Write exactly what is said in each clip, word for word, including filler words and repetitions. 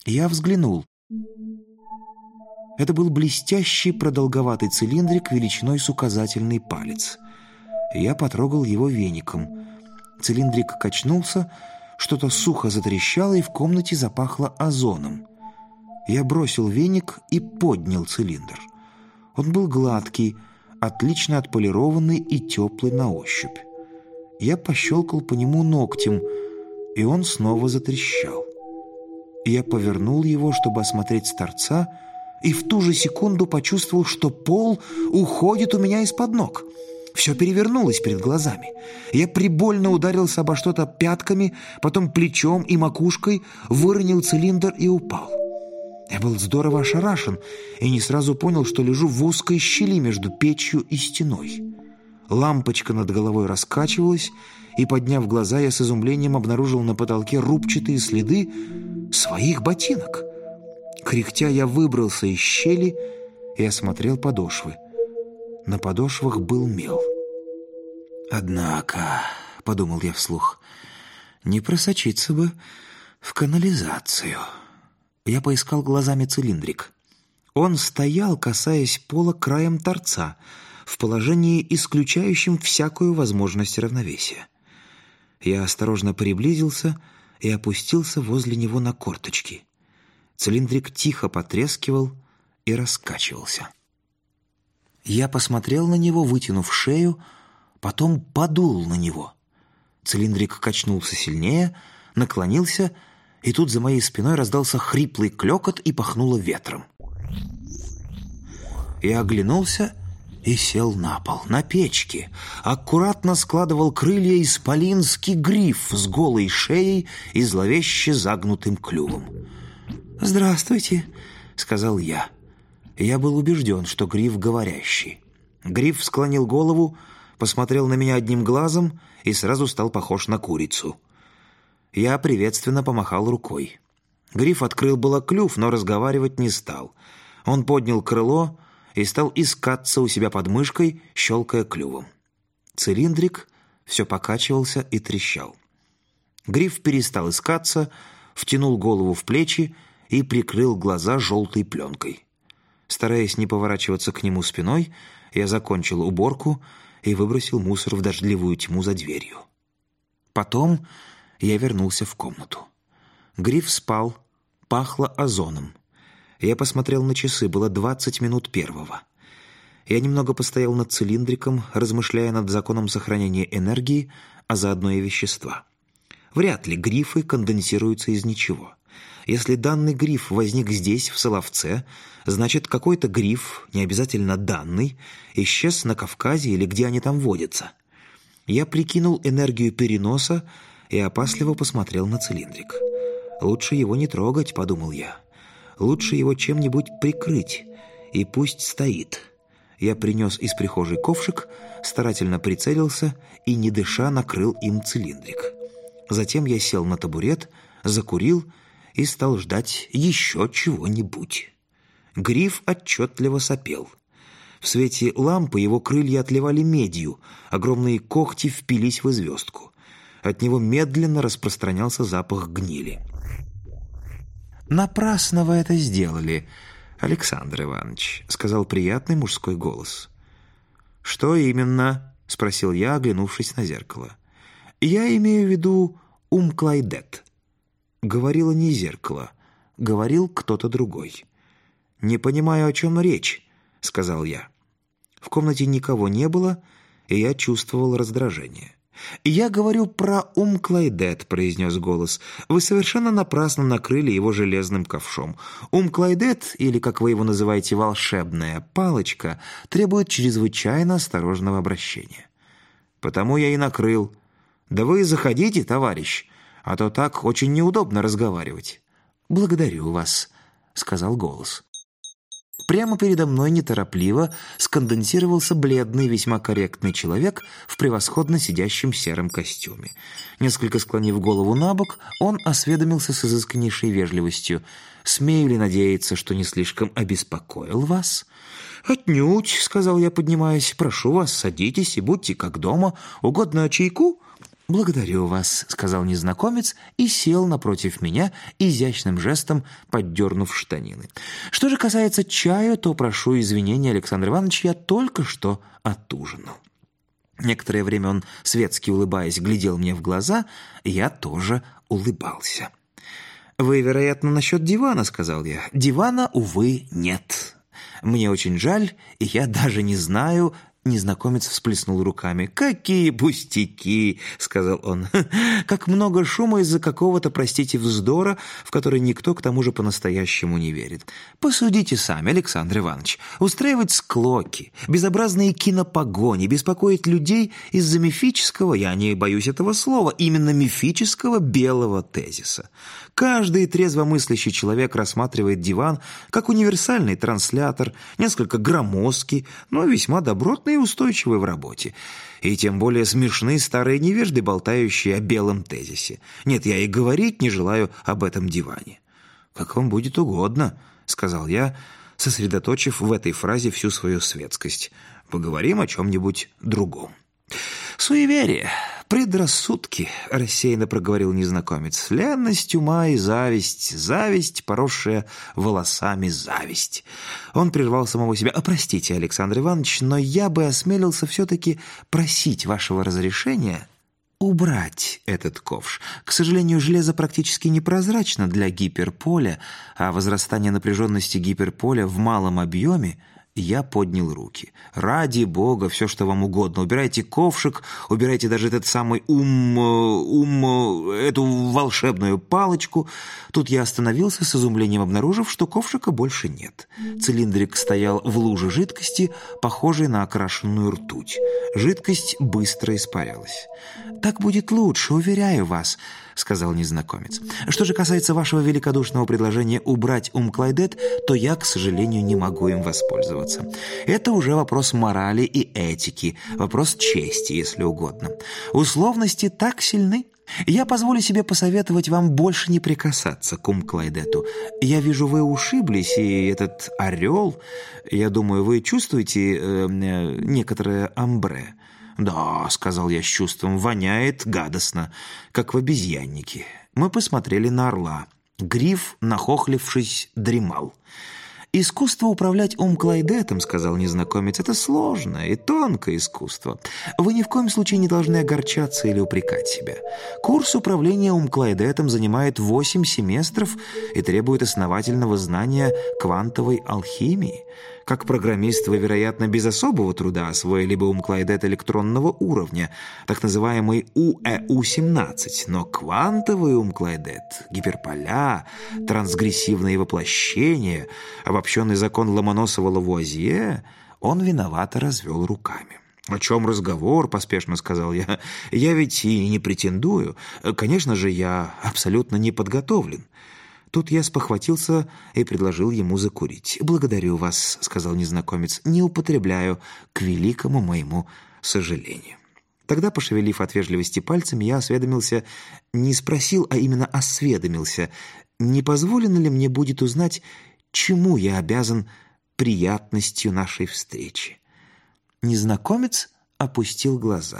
Я взглянул. Это был блестящий продолговатый цилиндрик величиной с указательный палец. Я потрогал его веником. Цилиндрик качнулся, что-то сухо затрещало, и в комнате запахло озоном. Я бросил веник и поднял цилиндр. Он был гладкий, отлично отполированный и теплый на ощупь. Я пощелкал по нему ногтем, и он снова затрещал. Я повернул его, чтобы осмотреть с торца, и в ту же секунду почувствовал, что пол уходит у меня из-под ног. Все перевернулось перед глазами. Я прибольно ударился обо что-то пятками, потом плечом и макушкой, выронил цилиндр и упал. Я был здорово ошарашен и не сразу понял, что лежу в узкой щели между печью и стеной. Лампочка над головой раскачивалась, и, подняв глаза, я с изумлением обнаружил на потолке рубчатые следы своих ботинок. Кряхтя, я выбрался из щели и осмотрел подошвы. На подошвах был мел. «Однако», — подумал я вслух, — «не просочиться бы в канализацию». Я поискал глазами цилиндрик. Он стоял, касаясь пола краем торца, в положении, исключающем всякую возможность равновесия. Я осторожно приблизился и опустился возле него на корточки. Цилиндрик тихо потрескивал и раскачивался. Я посмотрел на него, вытянув шею, потом подул на него. Цилиндрик качнулся сильнее, наклонился, и тут за моей спиной раздался хриплый клёкот и пахнуло ветром. Я оглянулся и сел на пол, на печке. Аккуратно складывал крылья исполинский гриф с голой шеей и зловеще загнутым клювом. «Здравствуйте», — сказал я. Я был убежден, что гриф говорящий. Гриф склонил голову, посмотрел на меня одним глазом и сразу стал похож на курицу. Я приветственно помахал рукой. Гриф открыл было клюв, но разговаривать не стал. Он поднял крыло и стал искаться у себя под мышкой, щелкая клювом. Цилиндрик все покачивался и трещал. Гриф перестал искаться, втянул голову в плечи и прикрыл глаза желтой пленкой. Стараясь не поворачиваться к нему спиной, я закончил уборку и выбросил мусор в дождливую тьму за дверью. Потом я вернулся в комнату. Гриф спал, пахло озоном. Я посмотрел на часы, было двадцать минут первого. Я немного постоял над цилиндриком, размышляя над законом сохранения энергии, а заодно и вещества. Вряд ли грифы конденсируются из ничего. Если данный гриф возник здесь, в Соловце, значит, какой-то гриф, не обязательно данный, исчез на Кавказе или где они там водятся. Я прикинул энергию переноса и опасливо посмотрел на цилиндрик. «Лучше его не трогать», — подумал я. «Лучше его чем-нибудь прикрыть, и пусть стоит». Я принес из прихожей ковшик, старательно прицелился и, не дыша, накрыл им цилиндрик. Затем я сел на табурет, закурил и стал ждать еще чего-нибудь. Гриф отчетливо сопел. В свете лампы его крылья отливали медью, огромные когти впились в звездку. От него медленно распространялся запах гнили. «Напрасно вы это сделали, Александр Иванович», — сказал приятный мужской голос. «Что именно?» — спросил я, оглянувшись на зеркало. «Я имею в виду Ум-Клайдет». Говорило не зеркало, говорил кто-то другой. «Не понимаю, о чем речь», — сказал я. В комнате никого не было, и я чувствовал раздражение. «Я говорю про Ум-Клайдет», — произнес голос. «Вы совершенно напрасно накрыли его железным ковшом. Ум-Клайдет, или, как вы его называете, волшебная палочка, требует чрезвычайно осторожного обращения». «Потому я и накрыл». «Да вы заходите, товарищ, а то так очень неудобно разговаривать». «Благодарю вас», — сказал голос. Прямо передо мной неторопливо сконденсировался бледный, весьма корректный человек в превосходно сидящем сером костюме. Несколько склонив голову на бок, он осведомился с изысканнейшей вежливостью. «Смею ли надеяться, что не слишком обеспокоил вас?» «Отнюдь», — сказал я, поднимаясь. «Прошу вас, садитесь и будьте как дома. Угодно чайку?» «Благодарю вас», — сказал незнакомец и сел напротив меня, изящным жестом поддернув штанины. «Что же касается чаю, то прошу извинения, Александр Иванович, я только что отужинал». Некоторое время он, светски улыбаясь, глядел мне в глаза, и я тоже улыбался. «Вы, вероятно, насчет дивана», — сказал я. «Дивана, увы, нет. Мне очень жаль, и я даже не знаю...» Незнакомец всплеснул руками. «Какие пустяки!» — сказал он. «Как много шума из-за какого-то, простите, вздора, в который никто к тому же по-настоящему не верит. Посудите сами, Александр Иванович. Устраивать склоки, безобразные кинопогони, беспокоить людей из-за мифического, я не боюсь этого слова, именно мифического белого тезиса. Каждый трезвомыслящий человек рассматривает диван как универсальный транслятор, несколько громоздкий, но весьма добротный и устойчивый в работе. И тем более смешны старые невежды, болтающие о белом тезисе. Нет, я и говорить не желаю об этом диване». «Как вам будет угодно», — сказал я, сосредоточив в этой фразе всю свою светскость. «Поговорим о чем-нибудь другом». «Суеверие, предрассудки», — рассеянно проговорил незнакомец. «Ленность ума и зависть, зависть, поросшая волосами зависть». Он прервал самого себя. «А простите, Александр Иванович, но я бы осмелился все-таки просить вашего разрешения убрать этот ковш. К сожалению, железо практически непрозрачно для гиперполя, а возрастание напряженности гиперполя в малом объеме». Я поднял руки. «Ради бога, все, что вам угодно. Убирайте ковшик, убирайте даже этот самый ум... ум... эту волшебную палочку». Тут я остановился с изумлением, обнаружив, что ковшика больше нет. Цилиндрик стоял в луже жидкости, похожей на окрашенную ртуть. Жидкость быстро испарялась. «Так будет лучше, уверяю вас», — сказал незнакомец. «Что же касается вашего великодушного предложения убрать ум-клайдет, то я, к сожалению, не могу им воспользоваться. Это уже вопрос морали и этики, вопрос чести, если угодно. Условности так сильны. Я позволю себе посоветовать вам больше не прикасаться к ум-клайдету. Я вижу, вы ушиблись, и этот орел, я думаю, вы чувствуете э, э, некоторое амбре». «Да», — сказал я с чувством, — «воняет гадостно, как в обезьяннике». Мы посмотрели на орла. Гриф, нахохлившись, дремал. «Искусство управлять ум-клайдетом, — сказал незнакомец, — это сложное и тонкое искусство. Вы ни в коем случае не должны огорчаться или упрекать себя. Курс управления ум-клайдетом занимает восемь семестров и требует основательного знания квантовой алхимии. Как программист вы, вероятно, без особого труда освоили бы ум-клайдет электронного уровня, так называемый у э у семнадцать, но квантовый ум-клайдет, гиперполя, трансгрессивные воплощения, обобщенный закон Ломоносова-Лавуазье, он виновато развел руками. «О чем разговор?» — поспешно сказал я. «Я ведь и не претендую. Конечно же, я абсолютно не подготовлен». Тут я спохватился и предложил ему закурить. «Благодарю вас», — сказал незнакомец, — «не употребляю, к великому моему сожалению». Тогда, пошевелив от вежливости пальцами, я осведомился, не спросил, а именно осведомился, не позволено ли мне будет узнать, чему я обязан приятностью нашей встречи. Незнакомец опустил глаза.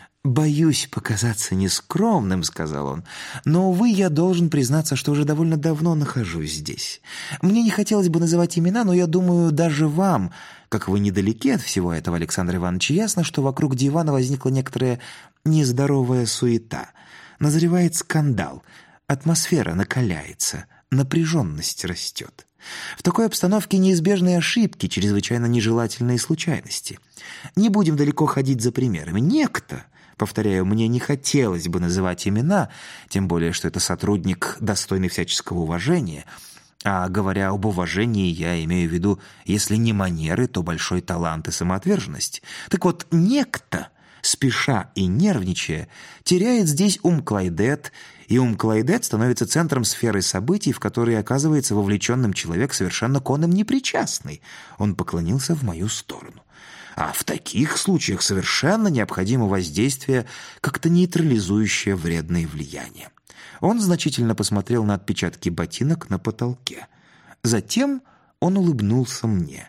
«Боюсь показаться нескромным, — сказал он, — но, увы, я должен признаться, что уже довольно давно нахожусь здесь. Мне не хотелось бы называть имена, но я думаю, даже вам, как вы недалеки от всего этого, Александр Иванович, ясно, что вокруг дивана возникла некоторая нездоровая суета. Назревает скандал, атмосфера накаляется, напряженность растет. В такой обстановке неизбежны ошибки, чрезвычайно нежелательные случайности. Не будем далеко ходить за примерами. Некто... Повторяю, мне не хотелось бы называть имена, тем более, что это сотрудник, достойный всяческого уважения. А говоря об уважении, я имею в виду, если не манеры, то большой талант и самоотверженность. Так вот, некто, спеша и нервничая, теряет здесь ум-клайдет, и ум-клайдет становится центром сферы событий, в которые оказывается вовлеченным человек, совершенно к онным непричастный. Он поклонился в мою сторону. А в таких случаях совершенно необходимо воздействие, как-то нейтрализующее вредные влияния. Он значительно посмотрел на отпечатки ботинок на потолке. Затем он улыбнулся мне.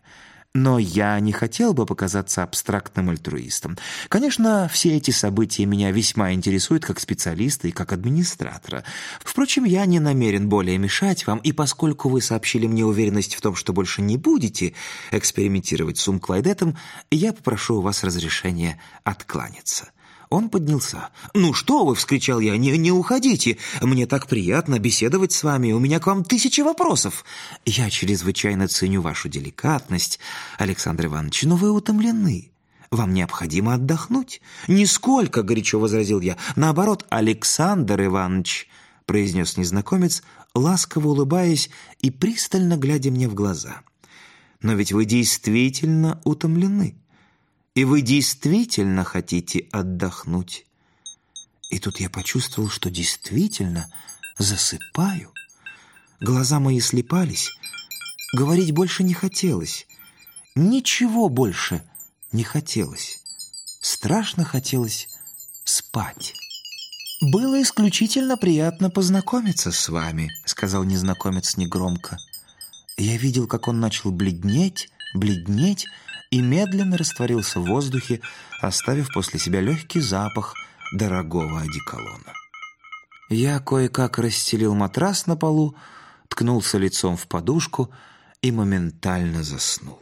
Но я не хотел бы показаться абстрактным альтруистом. Конечно, все эти события меня весьма интересуют как специалиста и как администратора. Впрочем, я не намерен более мешать вам, и поскольку вы сообщили мне уверенность в том, что больше не будете экспериментировать с Умклайдетом, я попрошу у вас разрешения откланяться». Он поднялся. «Ну что вы!» — вскричал я. «Не, не уходите! Мне так приятно беседовать с вами. У меня к вам тысячи вопросов!» «Я чрезвычайно ценю вашу деликатность, Александр Иванович, но вы утомлены. Вам необходимо отдохнуть». «Нисколько!» — горячо возразил я. «Наоборот, Александр Иванович!» — произнес незнакомец, ласково улыбаясь и пристально глядя мне в глаза. «Но ведь вы действительно утомлены. И вы действительно хотите отдохнуть». И тут я почувствовал, что действительно засыпаю. Глаза мои слепались, говорить больше не хотелось. Ничего больше не хотелось. Страшно хотелось спать. «Было исключительно приятно познакомиться с вами», — сказал незнакомец негромко. Я видел, как он начал бледнеть, бледнеть, и медленно растворился в воздухе, оставив после себя легкий запах дорогого одеколона. Я кое-как расстелил матрас на полу, ткнулся лицом в подушку и моментально заснул.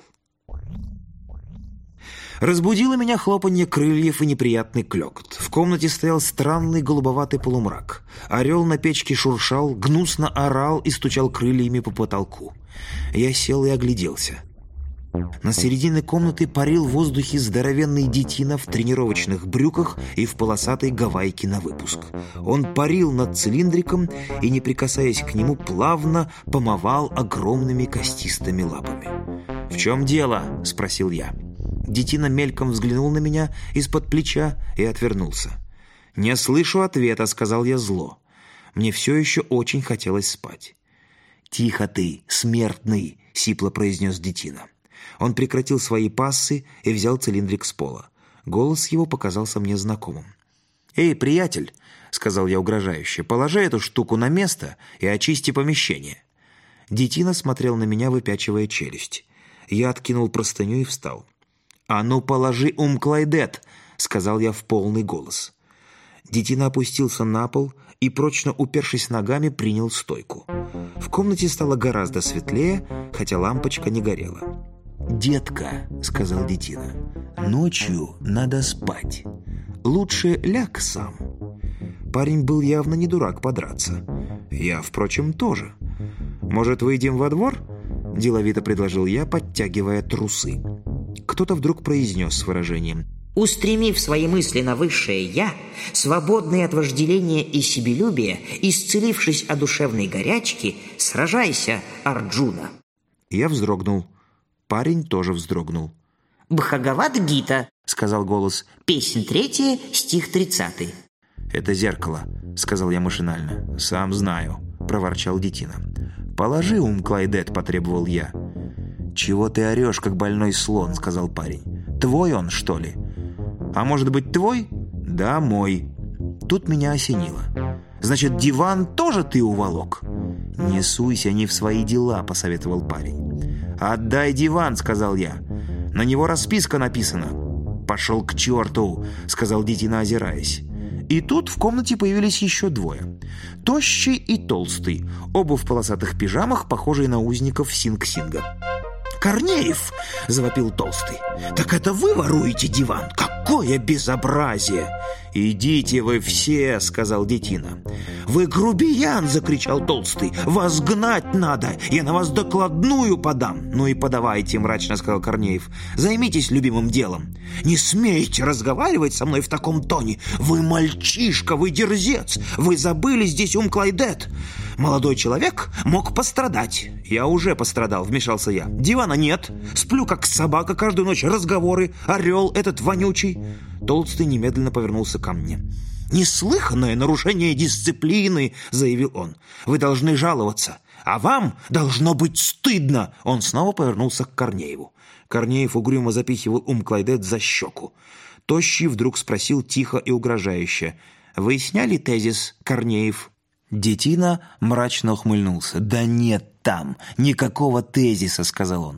Разбудило меня хлопанье крыльев и неприятный клёкот. В комнате стоял странный голубоватый полумрак. Орел на печке шуршал, гнусно орал и стучал крыльями по потолку. Я сел и огляделся. На середине комнаты парил в воздухе здоровенный детина в тренировочных брюках и в полосатой гавайке на выпуск. Он парил над цилиндриком и, не прикасаясь к нему, плавно помывал огромными костистыми лапами. «В чем дело?» — спросил я. Детина мельком взглянул на меня из-под плеча и отвернулся. «Не слышу ответа», — сказал я зло. Мне все еще очень хотелось спать. «Тихо ты, смертный!» — сипло произнес детина. Он прекратил свои пассы и взял цилиндрик с пола. Голос его показался мне знакомым. «Эй, приятель!» — сказал я угрожающе. «Положи эту штуку на место и очисти помещение». Детина смотрел на меня, выпячивая челюсть. Я откинул простыню и встал. «А ну, положи Умклайдет!» — сказал я в полный голос. Детина опустился на пол и, прочно упершись ногами, принял стойку. В комнате стало гораздо светлее, хотя лампочка не горела. «Детка», — сказал детина, — «ночью надо спать. Лучше ляг сам». Парень был явно не дурак подраться. Я, впрочем, тоже. «Может, выйдем во двор?» — деловито предложил я, подтягивая трусы. Кто-то вдруг произнес с выражением: «Устремив свои мысли на высшее «я», свободный от вожделения и себелюбия, исцелившись от душевной горячки, сражайся, Арджуна». Я вздрогнул. Парень тоже вздрогнул. «Бхагавад-гита», — сказал голос, — «песнь третья, стих тридцатый». «Это зеркало», — сказал я машинально. «Сам знаю», — проворчал детина. «Положи Умклайдет», — потребовал я. «Чего ты орешь, как больной слон?» — сказал парень. «Твой он, что ли?» «А может быть, твой?» «Да, мой». Тут меня осенило. «Значит, диван тоже ты уволок?» «Не суйся не в свои дела», — посоветовал парень. «Отдай диван», — сказал я. «На него расписка написана». «Пошел к черту», — сказал детина, озираясь. И тут в комнате появились еще двое. Тощий и толстый, оба в полосатых пижамах, похожие на узников Синг-Синга. «Корнеев!» — завопил толстый. «Так это вы воруете диван? Какое безобразие!» «Идите вы все!» — сказал детина. «Вы грубиян!» — закричал толстый. «Вас гнать надо! Я на вас докладную подам!» «Ну и подавайте!» — мрачно сказал Корнеев. «Займитесь любимым делом!» «Не смейте разговаривать со мной в таком тоне! Вы мальчишка, вы дерзец! Вы забыли здесь Умклайдет! Молодой человек мог пострадать!» «Я уже пострадал!» — вмешался я. «Дивана нет! Сплю, как собака, каждую ночь разговоры! Орел этот вонючий!» Толстый немедленно повернулся ко мне. «Неслыханное нарушение дисциплины!» — заявил он. «Вы должны жаловаться, а вам должно быть стыдно!» Он снова повернулся к Корнееву. Корнеев угрюмо запихивал Умклайдет за щеку. Тощий вдруг спросил тихо и угрожающе: «Вы сняли тезис, Корнеев?» Детина мрачно ухмыльнулся. «Да нет там никакого тезиса», — сказал он.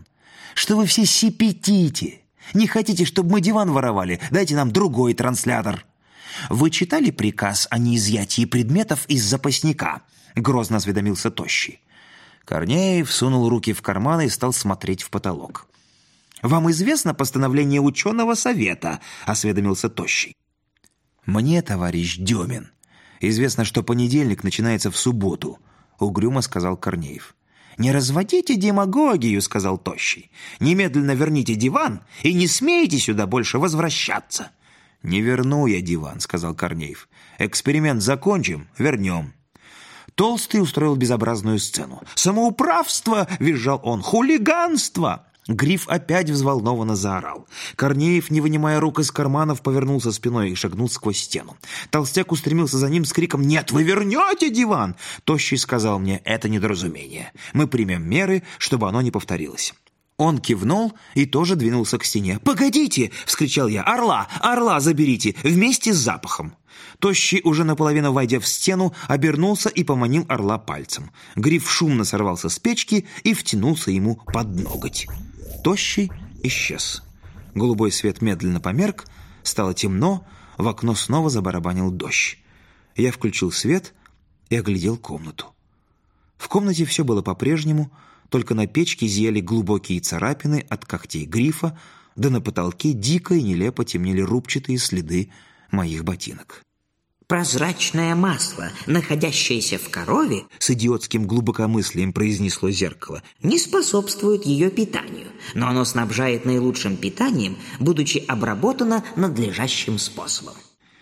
что вы все сипятите. Не хотите, чтобы мы диван воровали? Дайте нам другой транслятор». «Вы читали приказ о неизъятии предметов из запасника?» — грозно осведомился Тощий. Корнеев сунул руки в карманы и стал смотреть в потолок. «Вам известно постановление ученого совета?» — осведомился Тощий. «Мне, товарищ Демин, известно, что понедельник начинается в субботу», — угрюмо сказал Корнеев. «Не разводите демагогию», — сказал Тощий. «Немедленно верните диван и не смейте сюда больше возвращаться». «Не верну я диван», — сказал Корнеев. «Эксперимент закончим, вернем». Толстый устроил безобразную сцену. «Самоуправство!» — визжал он. «Хулиганство!» Гриф опять взволнованно заорал. Корнеев, не вынимая рук из карманов, повернулся спиной и шагнул сквозь стену. Толстяк устремился за ним с криком: «Нет, вы вернете диван!» Тощий сказал мне: «Это недоразумение. Мы примем меры, чтобы оно не повторилось». Он кивнул и тоже двинулся к стене. «Погодите!» — вскричал я. «Орла! Орла заберите! Вместе с запахом!» Тощий, уже наполовину войдя в стену, обернулся и поманил орла пальцем. Гриф шумно сорвался с печки и втянулся ему под ноготь. Тощий исчез. Голубой свет медленно померк, стало темно, в окно снова забарабанил дождь. Я включил свет и оглядел комнату. В комнате все было по-прежнему, только на печке зияли глубокие царапины от когтей грифа, да на потолке дико и нелепо темнели рубчатые следы моих ботинок. «Прозрачное масло, находящееся в корове, — с идиотским глубокомыслием произнесло зеркало, — не способствует ее питанию, но оно снабжает наилучшим питанием, будучи обработано надлежащим способом».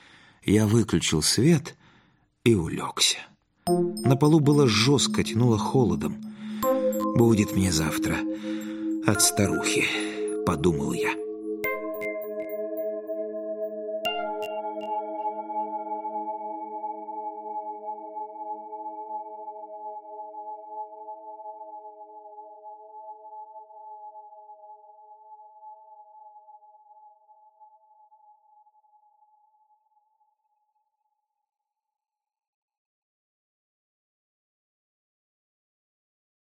Я выключил свет и улегся. На полу было жестко, тянуло холодом. «Будет мне завтра от старухи», — подумал я.